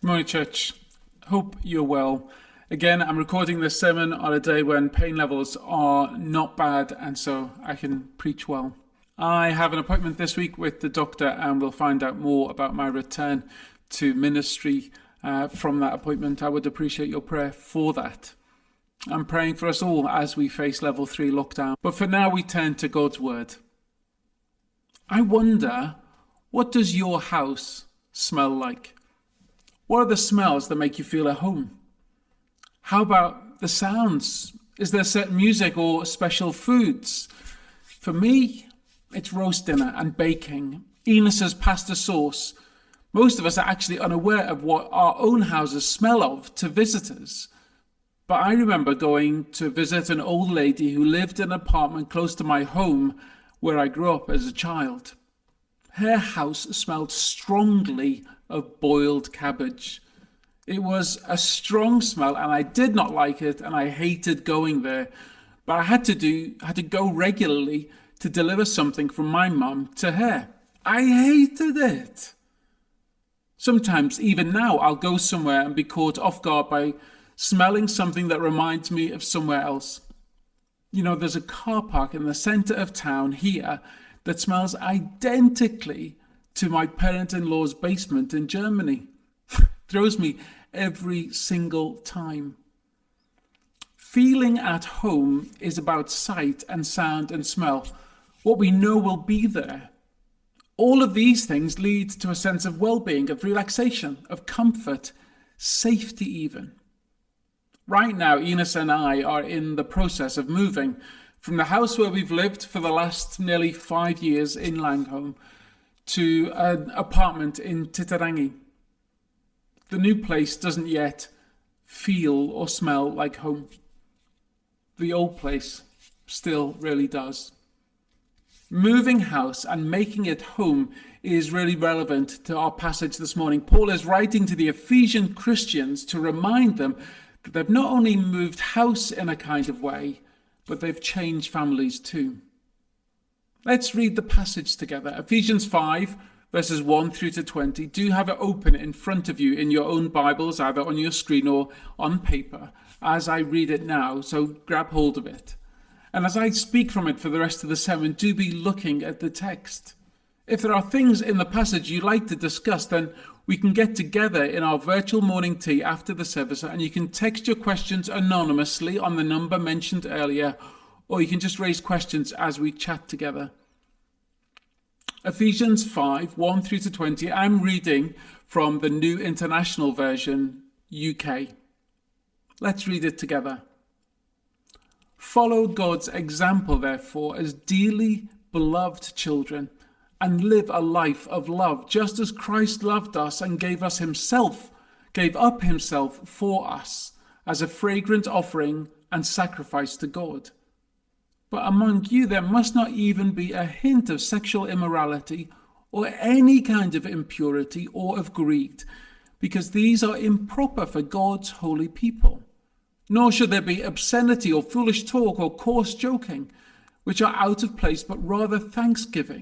Morning, church. Hope you're well. Again, I'm recording this sermon on a day when pain levels are not bad, and so I can preach well. I have an appointment this week with the doctor, and we'll find out more about my return to ministry from that appointment. I would appreciate your prayer for that. I'm praying for us all as we face level 3 lockdown. But for now, we turn to God's word. I wonder, what does your house smell like? What are the smells that make you feel at home? How about the sounds? Is there certain music or special foods? For me, it's roast dinner and baking. Enos's pasta sauce. Most of us are actually unaware of what our own houses smell of to visitors. But I remember going to visit an old lady who lived in an apartment close to my home where I grew up as a child. Her house smelled strongly of boiled cabbage. It was a strong smell and I did not like it, and I hated going there. But I had to go regularly to deliver something from my mum to her. I hated it. Sometimes, even now, I'll go somewhere and be caught off guard by smelling something that reminds me of somewhere else. You know, there's a car park in the centre of town here that smells identically to my parent-in-law's basement in Germany. Throws me every single time. Feeling at home is about sight and sound and smell, what we know will be there. All of these things lead to a sense of well-being, of relaxation, of comfort, safety even. Right now, Enos and I are in the process of moving from the house where we've lived for the last nearly 5 years in Langholm to an apartment in Titirangi. The new place doesn't yet feel or smell like home. The old place still really does. Moving house and making it home is really relevant to our passage this morning. Paul is writing to the Ephesian Christians to remind them that they've not only moved house in a kind of way, but they've changed families too. Let's read the passage together. Ephesians 5, verses 1 through to 20. Do have it open in front of you in your own Bibles, either on your screen or on paper, as I read it now, so grab hold of it. And as I speak from it for the rest of the sermon, do be looking at the text. If there are things in the passage you'd like to discuss, then we can get together in our virtual morning tea after the service, and you can text your questions anonymously on the number mentioned earlier, or you can just raise questions as we chat together. Ephesians 5, 1 through to 20. I'm reading from the New International Version, UK. Let's read it together. Follow God's example, therefore, as dearly beloved children, and live a life of love, just as Christ loved us and gave up himself for us as a fragrant offering and sacrifice to God. But among you there must not even be a hint of sexual immorality or any kind of impurity or of greed, because these are improper for God's holy people. Nor should there be obscenity or foolish talk or coarse joking, which are out of place, but rather thanksgiving.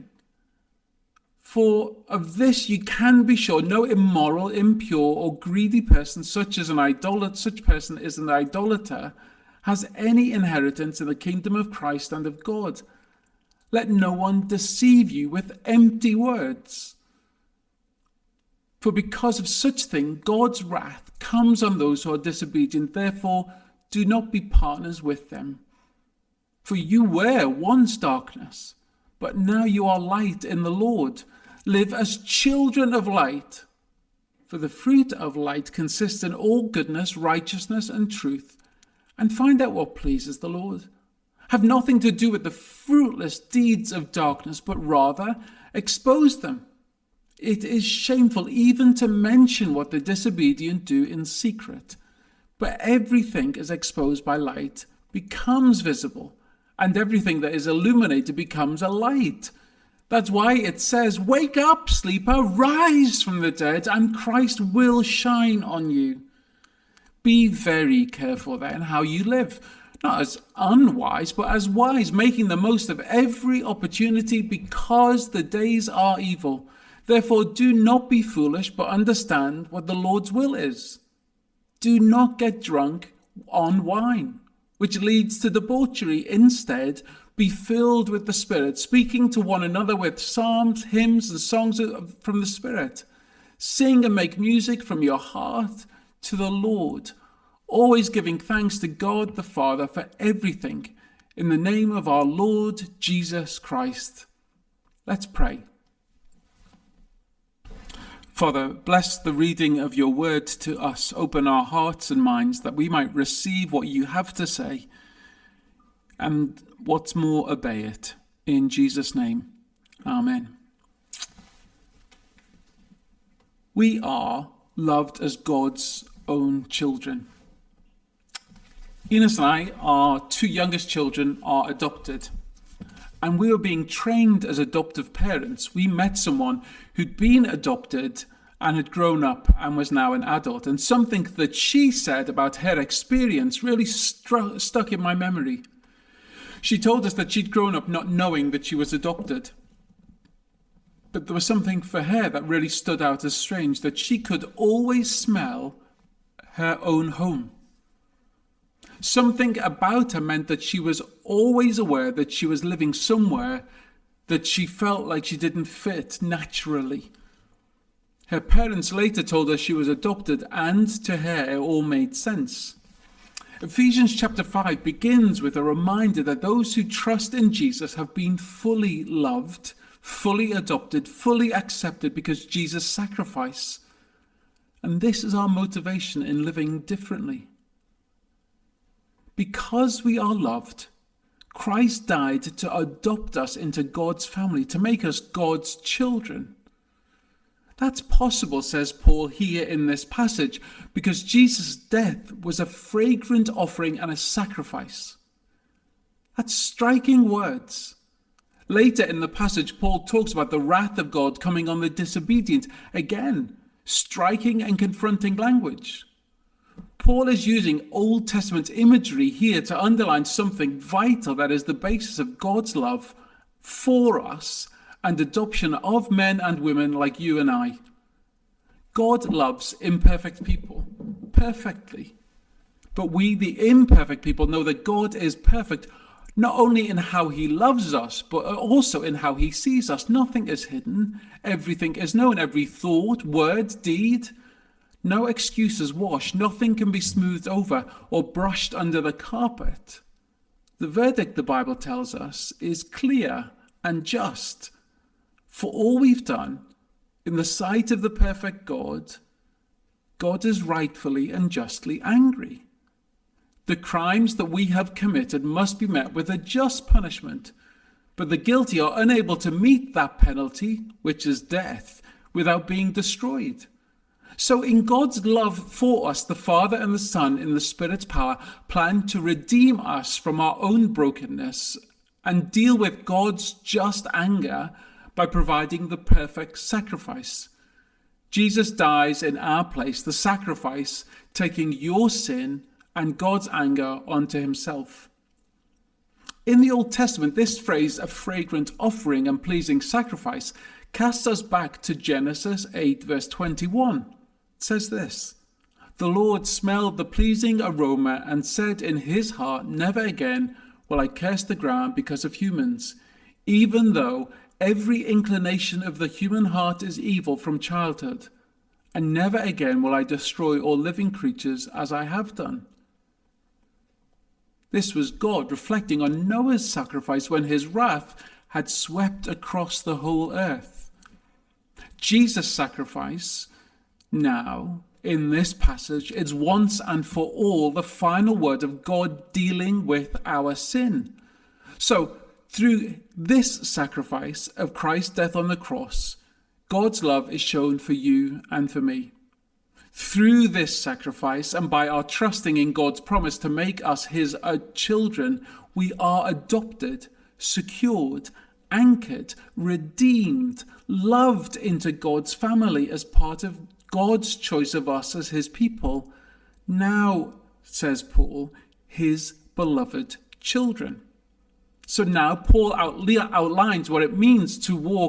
For of this you can be sure, no immoral, impure, or greedy person, such person is an idolater, has any inheritance in the kingdom of Christ and of God. Let no one deceive you with empty words. For because of such thing, God's wrath comes on those who are disobedient. Therefore, do not be partners with them. For you were once darkness, but now you are light in the Lord. Live as children of light. For the fruit of light consists in all goodness, righteousness, and truth. And find out what pleases the Lord. Have nothing to do with the fruitless deeds of darkness, but rather expose them. It is shameful even to mention what the disobedient do in secret. But everything is exposed by light becomes visible, and everything that is illuminated becomes a light. That's why it says, wake up, sleeper, rise from the dead, and Christ will shine on you. Be very careful then how you live, not as unwise, but as wise, making the most of every opportunity because the days are evil. Therefore, do not be foolish, but understand what the Lord's will is. Do not get drunk on wine, which leads to debauchery. Instead, be filled with the Spirit, speaking to one another with psalms, hymns, and songs from the Spirit. Sing and make music from your heart to the Lord, always giving thanks to God the Father for everything, in the name of our Lord Jesus Christ. Let's pray. Father, bless the reading of your word to us. Open our hearts and minds that we might receive what you have to say, and what's more, obey it. In Jesus' name, amen. We are loved as God's own children. Enos and I, our two youngest children, are adopted. And we were being trained as adoptive parents. We met someone who'd been adopted and had grown up and was now an adult. And something that she said about her experience really stuck in my memory. She told us that she'd grown up not knowing that she was adopted. But there was something for her that really stood out as strange, that she could always smell her own home. Something about her meant that she was always aware that she was living somewhere that she felt like she didn't fit naturally. Her parents later told her she was adopted, and to her it all made sense. Ephesians chapter 5 begins with a reminder that those who trust in Jesus have been fully loved, fully adopted, fully accepted because Jesus' sacrifice. And this is our motivation in living differently. Because we are loved, Christ died to adopt us into God's family, to make us God's children. That's possible, says Paul here in this passage, because Jesus' death was a fragrant offering and a sacrifice. That's striking words. Later in the passage, Paul talks about the wrath of God coming on the disobedient. Again, striking and confronting language. Paul is using Old Testament imagery here to underline something vital that is the basis of God's love for us and adoption of men and women like you and I. God loves imperfect people perfectly. But we, the imperfect people, know that God is perfect, not only in how he loves us, but also in how he sees us. Nothing is hidden. Everything is known. Every thought, word, deed. No excuses washed. Nothing can be smoothed over or brushed under the carpet. The verdict, the Bible tells us, is clear and just. For all we've done, in the sight of the perfect God, God is rightfully and justly angry. The crimes that we have committed must be met with a just punishment, but the guilty are unable to meet that penalty, which is death, without being destroyed. So in God's love for us, the Father and the Son, in the Spirit's power, plan to redeem us from our own brokenness and deal with God's just anger by providing the perfect sacrifice. Jesus dies in our place, the sacrifice taking your sin and God's anger onto himself. In the Old Testament, this phrase, a fragrant offering and pleasing sacrifice, casts us back to Genesis 8, verse 21. It says this: "The Lord smelled the pleasing aroma and said in his heart, 'Never again will I curse the ground because of humans, even though every inclination of the human heart is evil from childhood, and never again will I destroy all living creatures as I have done.'" This was God reflecting on Noah's sacrifice when his wrath had swept across the whole earth. Jesus' sacrifice now, in this passage, is once and for all the final word of God dealing with our sin. So, through this sacrifice of Christ's death on the cross, God's love is shown for you and for me. Through this sacrifice, and by our trusting in God's promise to make us his children, we are adopted, secured, anchored, redeemed, loved into God's family as part of God's choice of us as his people. Now, says Paul, his beloved children. So now Paul outlines what it means to walk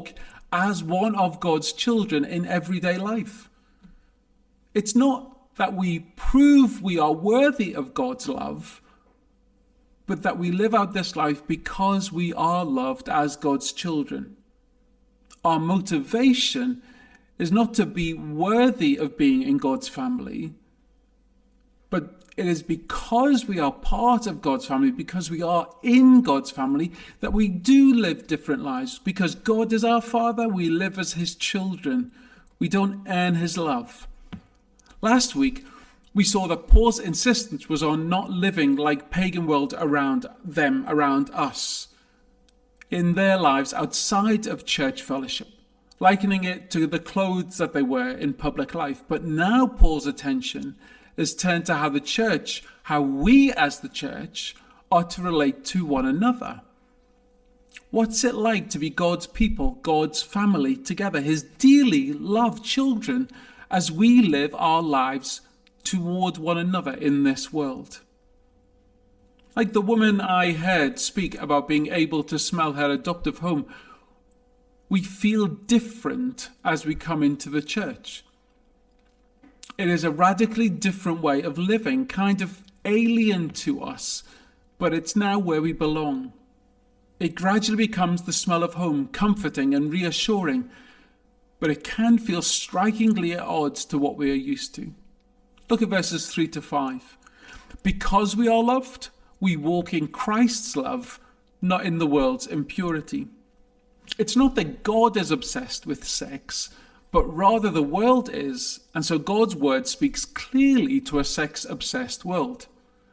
as one of God's children in everyday life. It's not that we prove we are worthy of God's love, but that we live out this life because we are loved as God's children. Our motivation is not to be worthy of being in God's family, but it is because we are part of God's family, because we are in God's family, that we do live different lives. Because God is our Father, we live as his children. We don't earn his love. Last week, we saw that Paul's insistence was on not living like pagan world around them, around us, in their lives outside of church fellowship, likening it to the clothes that they wear in public life. But now Paul's attention is turned to how the church, how we as the church, are to relate to one another. What's it like to be God's people, God's family together, his dearly loved children, as we live our lives toward one another in this world? Like the woman I heard speak about being able to smell her adoptive home, we feel different as we come into the church. It is a radically different way of living, kind of alien to us, but it's now where we belong. It gradually becomes the smell of home, comforting and reassuring, but it can feel strikingly at odds to what we are used to. Look at verses 3 to 5. Because we are loved, we walk in Christ's love, not in the world's impurity. It's not that God is obsessed with sex, but rather the world is, and so God's word speaks clearly to a sex-obsessed world.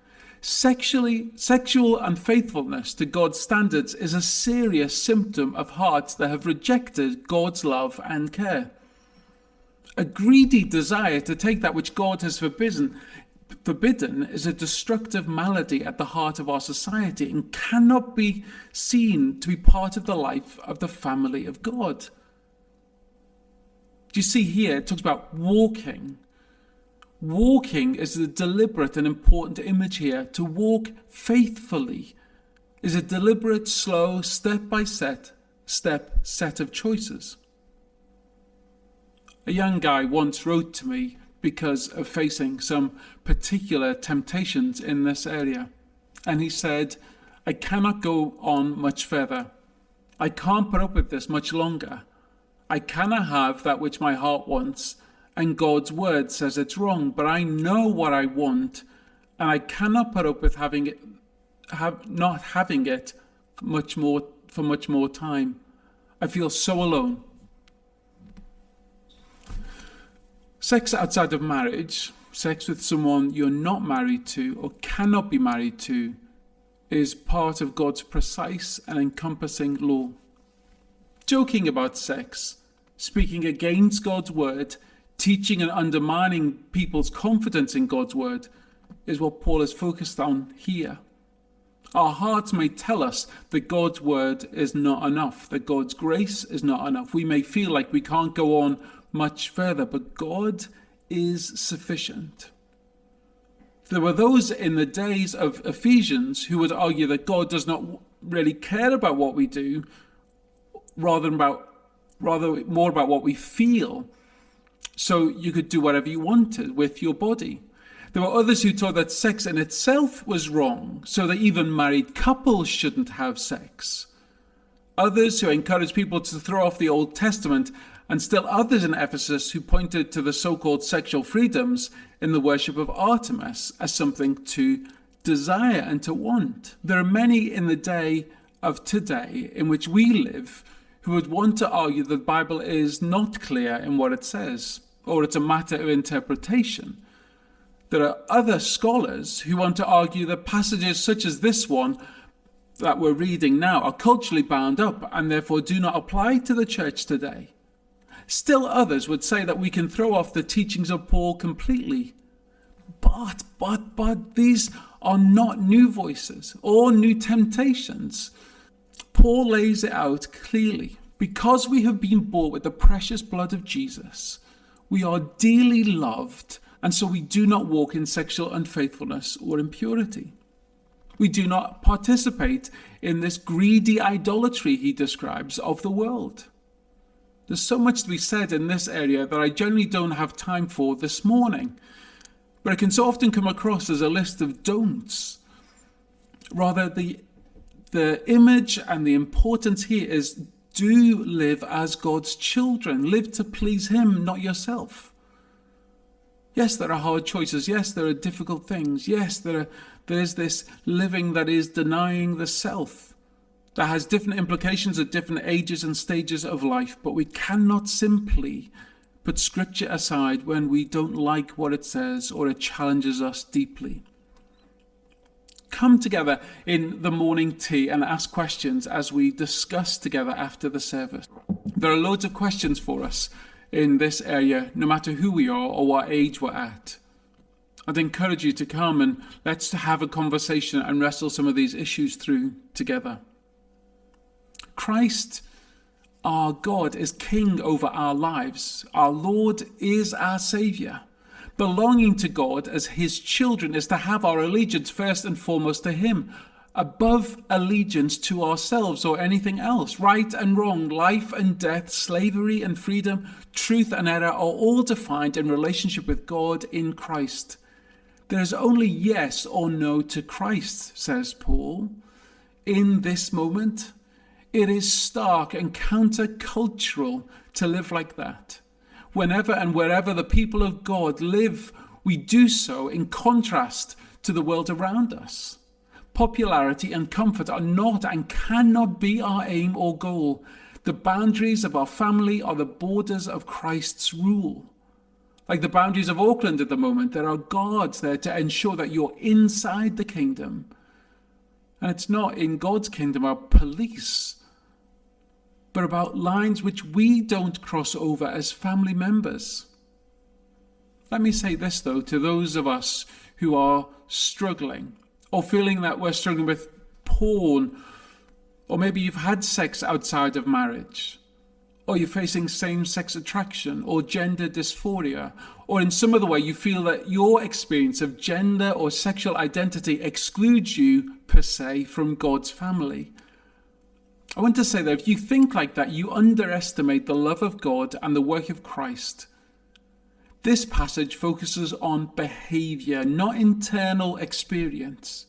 Sexual unfaithfulness to God's standards is a serious symptom of hearts that have rejected God's love and care. A greedy desire to take that which God has forbidden is a destructive malady at the heart of our society and cannot be seen to be part of the life of the family of God. Do you see here, it talks about walking. Walking is a deliberate and important image here. To walk faithfully is a deliberate, slow, step-by-step set of choices. A young guy once wrote to me because of facing some particular temptations in this area. And he said, I cannot go on much further. I can't put up with this much longer. I cannot have that which my heart wants, and God's word says it's wrong, but I know what I want, and I cannot put up with not having it for much more time. I feel so alone. Sex outside of marriage, sex with someone you're not married to or cannot be married to, is part of God's precise and encompassing law. Joking about sex, speaking against God's word, teaching and undermining people's confidence in God's word is what Paul is focused on here. Our hearts may tell us that God's word is not enough, that God's grace is not enough. We may feel like we can't go on much further, but God is sufficient. There were those in the days of Ephesians who would argue that God does not really care about what we do, rather more about what we feel. So you could do whatever you wanted with your body. There were others who taught that sex in itself was wrong, so that even married couples shouldn't have sex. Others who encouraged people to throw off the Old Testament, and still others in Ephesus who pointed to the so-called sexual freedoms in the worship of Artemis as something to desire and to want. There are many in the day of today in which we live who would want to argue that the Bible is not clear in what it says, or it's a matter of interpretation. There are other scholars who want to argue that passages such as this one that we're reading now are culturally bound up and therefore do not apply to the church today. Still others would say that we can throw off the teachings of Paul completely. But these are not new voices or new temptations. Paul lays it out clearly. Because we have been bought with the precious blood of Jesus, we are dearly loved, and so we do not walk in sexual unfaithfulness or impurity. We do not participate in this greedy idolatry he describes of the world. There's so much to be said in this area that I generally don't have time for this morning, but it can so often come across as a list of don'ts. Rather, the image and the importance here is do live as God's children. Live to please Him, not yourself. Yes, there are hard choices. Yes, there are difficult things. Yes, there's this living that is denying the self. That has different implications at different ages and stages of life, but we cannot simply put Scripture aside when we don't like what it says or it challenges us deeply. Come together in the morning tea and ask questions as we discuss together after the service. There are loads of questions for us in this area, no matter who we are or what age we're at. I'd encourage you to come and let's have a conversation and wrestle some of these issues through together. Christ, our God, is King over our lives. Our Lord is our Saviour. Belonging to God as His children is to have our allegiance first and foremost to Him, above allegiance to ourselves or anything else. Right and wrong, life and death, slavery and freedom, truth and error are all defined in relationship with God in Christ. There is only yes or no to Christ, says Paul. In this moment, it is stark and countercultural to live like that. Whenever and wherever the people of God live, we do so in contrast to the world around us. Popularity and comfort are not and cannot be our aim or goal. The boundaries of our family are the borders of Christ's rule. Like the boundaries of Auckland at the moment, there are guards there to ensure that you're inside the kingdom. And it's not in God's kingdom our police, but about lines which we don't cross over as family members. Let me say this, though, to those of us who are struggling or feeling that we're struggling with porn, or maybe you've had sex outside of marriage, or you're facing same-sex attraction or gender dysphoria, or in some other way you feel that your experience of gender or sexual identity excludes you, per se, from God's family. I want to say that if you think like that, you underestimate the love of God and the work of Christ. This passage focuses on behavior, not internal experience.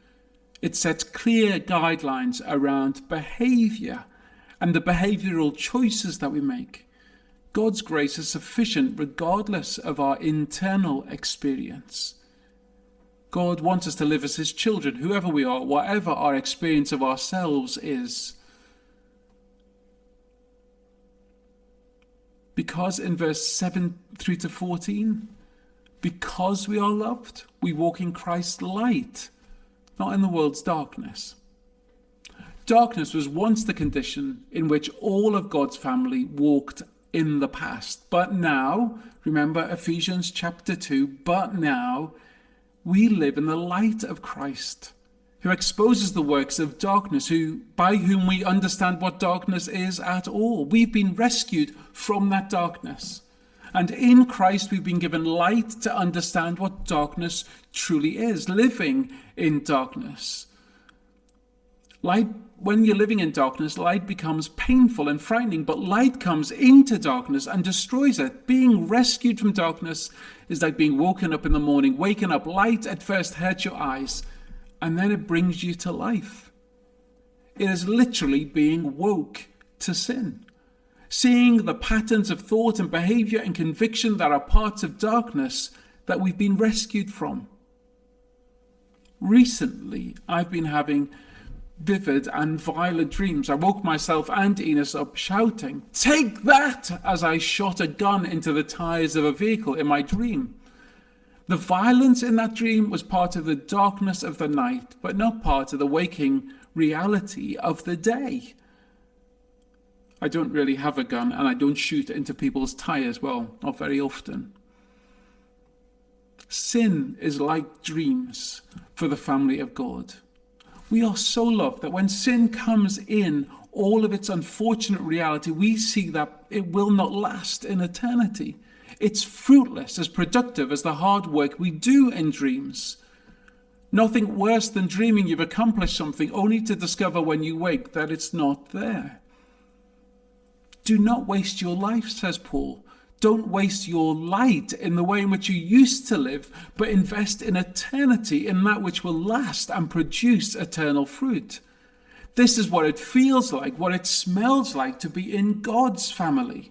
It sets clear guidelines around behavior and the behavioral choices that we make. God's grace is sufficient regardless of our internal experience. God wants us to live as His children, whoever we are, whatever our experience of ourselves is. Because in verse 7 through to 14, because we are loved, we walk in Christ's light, not in the world's darkness. Darkness was once the condition in which all of God's family walked in the past. But now, remember Ephesians chapter 2, but now we live in the light of Christ, who exposes the works of darkness, by whom we understand what darkness is at all. We've been rescued from that darkness. And in Christ we've been given light to understand what darkness truly is, living in darkness. Light, when you're living in darkness, light becomes painful and frightening, but light comes into darkness and destroys it. Being rescued from darkness is like being woken up in the morning. Waking up, light at first hurts your eyes, and then it brings you to life. It is literally being woke to sin. Seeing the patterns of thought and behavior and conviction that are parts of darkness that we've been rescued from. Recently, I've been having vivid and violent dreams. I woke myself and Enos up shouting, "Take that!" as I shot a gun into the tires of a vehicle in my dream. The violence in that dream was part of the darkness of the night, but not part of the waking reality of the day. I don't really have a gun, and I don't shoot into people's tires, well, not very often. Sin is like dreams for the family of God. We are so loved that when sin comes in all of its unfortunate reality, we see that it will not last in eternity. It's fruitless, as productive as the hard work we do in dreams. Nothing worse than dreaming you've accomplished something only to discover when you wake that it's not there. Do not waste your life, says Paul. Don't waste your light in the way in which you used to live, but invest in eternity, in that which will last and produce eternal fruit. This is what it feels like, what it smells like to be in God's family.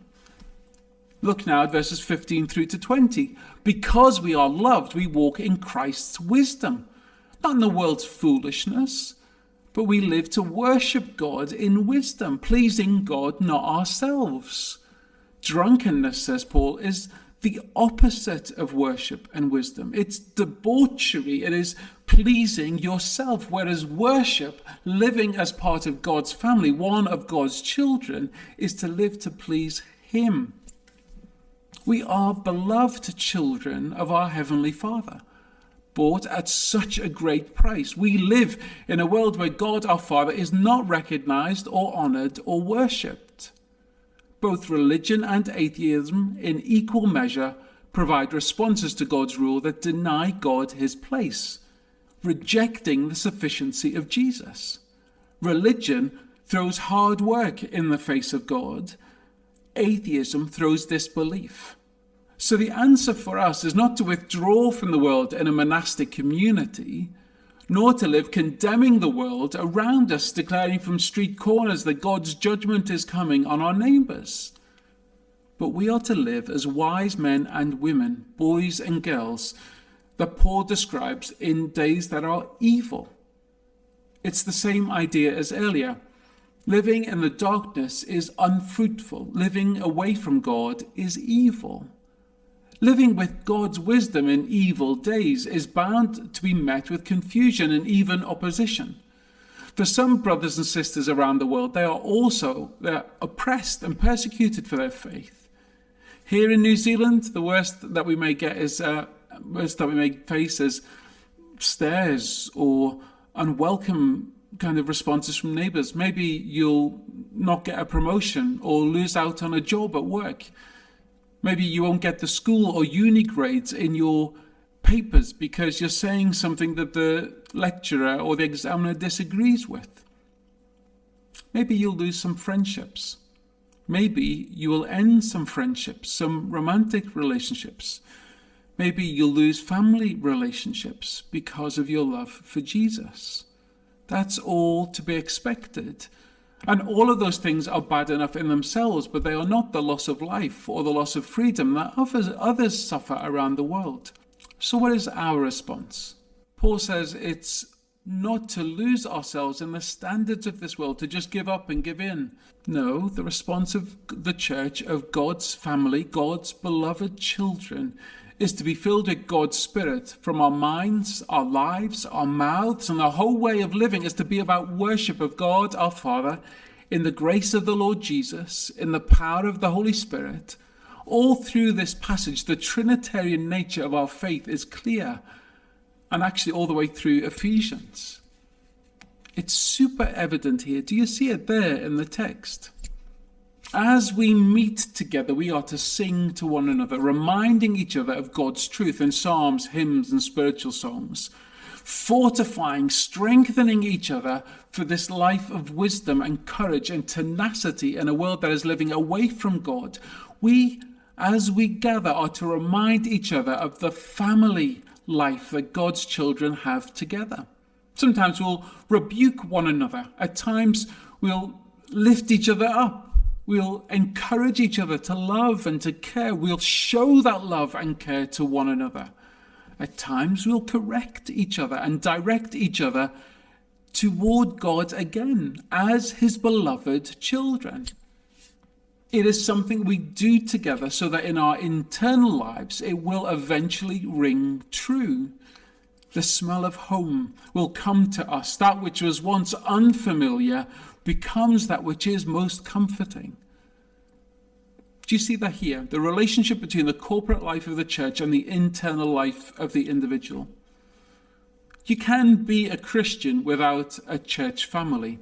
Look now at verses 15 through to 20. Because we are loved, we walk in Christ's wisdom, not in the world's foolishness, but we live to worship God in wisdom, pleasing God, not ourselves. Drunkenness, says Paul, is the opposite of worship and wisdom. It's debauchery. It is pleasing yourself, whereas worship, living as part of God's family, one of God's children, is to live to please Him. We are beloved children of our Heavenly Father, bought at such a great price. We live in a world where God our Father is not recognized or honored or worshipped. Both religion and atheism, in equal measure, provide responses to God's rule that deny God His place, rejecting the sufficiency of Jesus. Religion throws hard work in the face of God. Atheism throws disbelief. So the answer for us is not to withdraw from the world in a monastic community, nor to live condemning the world around us, declaring from street corners that God's judgment is coming on our neighbours. But we are to live as wise men and women, boys and girls, that Paul describes in days that are evil. It's the same idea as earlier. Living in the darkness is unfruitful. Living away from God is evil. Living with God's wisdom in evil days is bound to be met with confusion and even opposition. For some brothers and sisters around the world, they're oppressed and persecuted for their faith. Here in New Zealand, the worst that we may face is stares or unwelcome kind of responses from neighbours. Maybe you'll not get a promotion or lose out on a job at work. Maybe you won't get the school or uni grades in your papers because you're saying something that the lecturer or the examiner disagrees with. Maybe you'll lose some friendships. Maybe you will end some friendships, some romantic relationships. Maybe you'll lose family relationships because of your love for Jesus. That's all to be expected. And all of those things are bad enough in themselves, but they are not the loss of life or the loss of freedom that others suffer around the world. So what is our response? Paul says it's not to lose ourselves in the standards of this world, to just give up and give in. No, the response of the church, of God's family, God's beloved children, is to be filled with God's Spirit. From our minds, our lives, our mouths, and our whole way of living is to be about worship of God our Father in the grace of the Lord Jesus, in the power of the Holy Spirit. All through this passage, the Trinitarian nature of our faith is clear, and actually all the way through Ephesians. It's super evident here. Do you see it there in the text? As we meet together, we are to sing to one another, reminding each other of God's truth in psalms, hymns, and spiritual songs, fortifying, strengthening each other for this life of wisdom and courage and tenacity in a world that is living away from God. We, as we gather, are to remind each other of the family life that God's children have together. Sometimes we'll rebuke one another. At times we'll lift each other up. We'll encourage each other to love and to care. We'll show that love and care to one another. At times we'll correct each other and direct each other toward God again as His beloved children. It is something we do together so that in our internal lives it will eventually ring true. The smell of home will come to us. That which was once unfamiliar becomes that which is most comforting. Do you see that here? The relationship between the corporate life of the church and the internal life of the individual. You can be a Christian without a church family,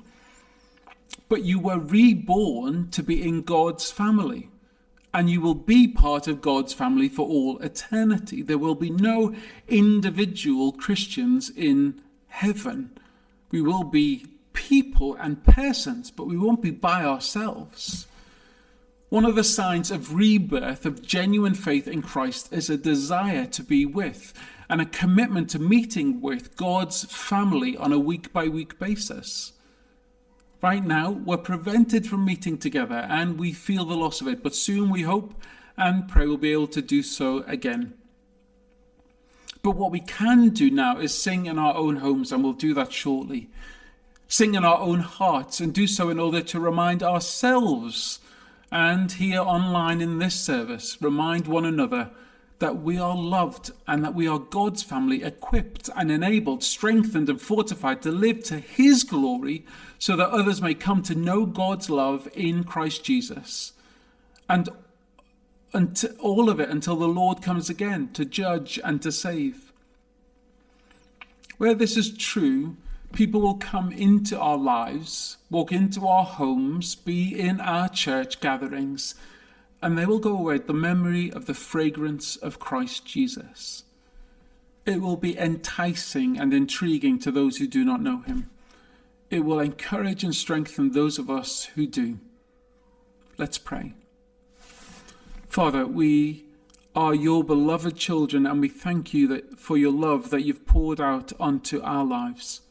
but you were reborn to be in God's family, and you will be part of God's family for all eternity. There will be no individual Christians in heaven. We will be people and persons, but we won't be by ourselves. One of the signs of rebirth, of genuine faith in Christ, is a desire to be with and a commitment to meeting with God's family on a week-by-week basis. Right now, we're prevented from meeting together and we feel the loss of it, but soon we hope and pray we'll be able to do so again. But what we can do now is sing in our own homes, and we'll do that shortly. Sing in our own hearts, and do so in order to remind ourselves, and here online in this service, remind one another that we are loved and that we are God's family, equipped and enabled, strengthened and fortified to live to his glory, so that others may come to know God's love in Christ Jesus. And all of it until the Lord comes again to judge and to save. Where this is true, people will come into our lives, walk into our homes, be in our church gatherings, and they will go away with the memory of the fragrance of Christ Jesus. It will be enticing and intriguing to those who do not know him. It will encourage and strengthen those of us who do. Let's pray. Father, we are your beloved children, and we thank you for your love that you've poured out onto our lives.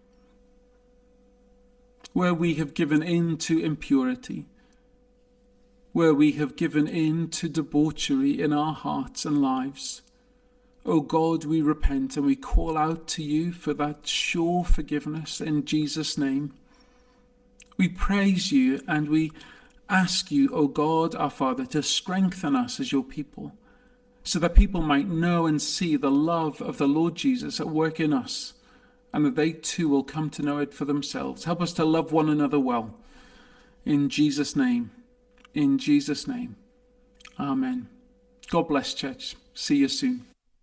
Where we have given in to impurity, where we have given in to debauchery in our hearts and lives, O God, we repent and we call out to you for that sure forgiveness in Jesus' name. We praise you and we ask you, O God, our Father, to strengthen us as your people, so that people might know and see the love of the Lord Jesus at work in us, and that they too will come to know it for themselves. Help us to love one another well. In Jesus' name, amen. God bless, church. See you soon.